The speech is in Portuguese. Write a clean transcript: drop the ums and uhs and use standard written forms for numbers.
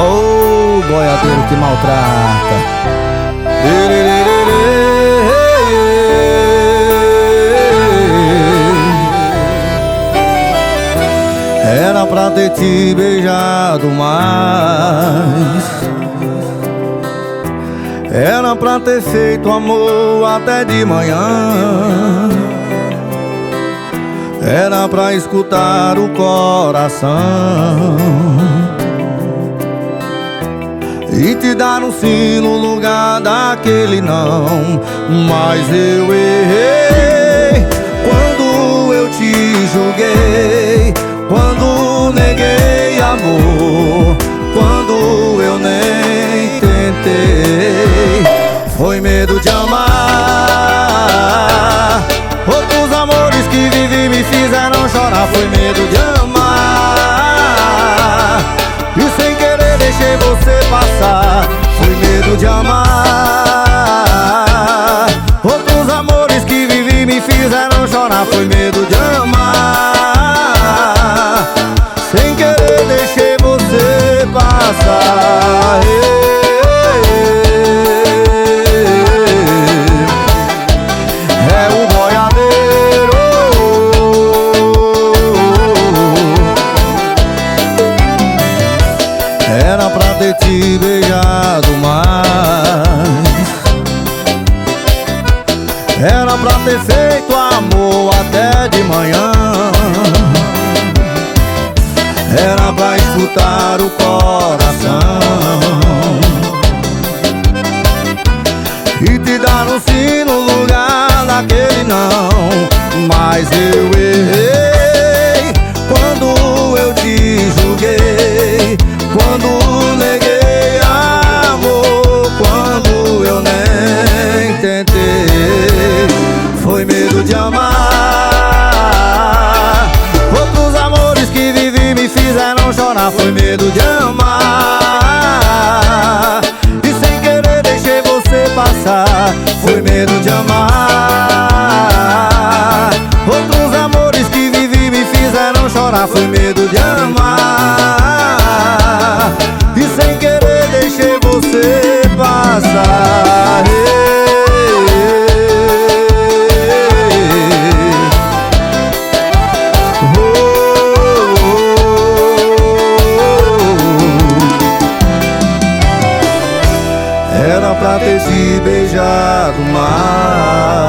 Ô boiadeiro que maltrata. Era pra ter te beijado mais, era pra ter feito amor até de manhã, era pra escutar o coração e te dar um sim no lugar daquele não. Mas eu errei quando eu te julguei, quando neguei amor, quando eu nem tentei. Foi medo de amar, outros amores que vivi me fizeram chorar. Foi medo de amar e sem querer deixei você passar. Foi medo de amar, outros amores que vivi me fizeram chorar. Foi medo de amar, sem querer deixei você passar. É o boiadeiro. Era pra ter te beijado mais, era pra ter feito amor até de manhã, era pra escutar o coração e te dar um sim no lugar daquele não. Mas eu errei quando eu te julguei, quando neguei amor, quando eu nem tentei. Foi medo de amar, outros amores que vivi me fizeram chorar. Foi medo de amar e sem querer deixei você passar. Foi medo de amar, outros amores que vivi me fizeram chorar. Foi medo de amar e sem querer deixei você passar. Era pra ter te beijado mais,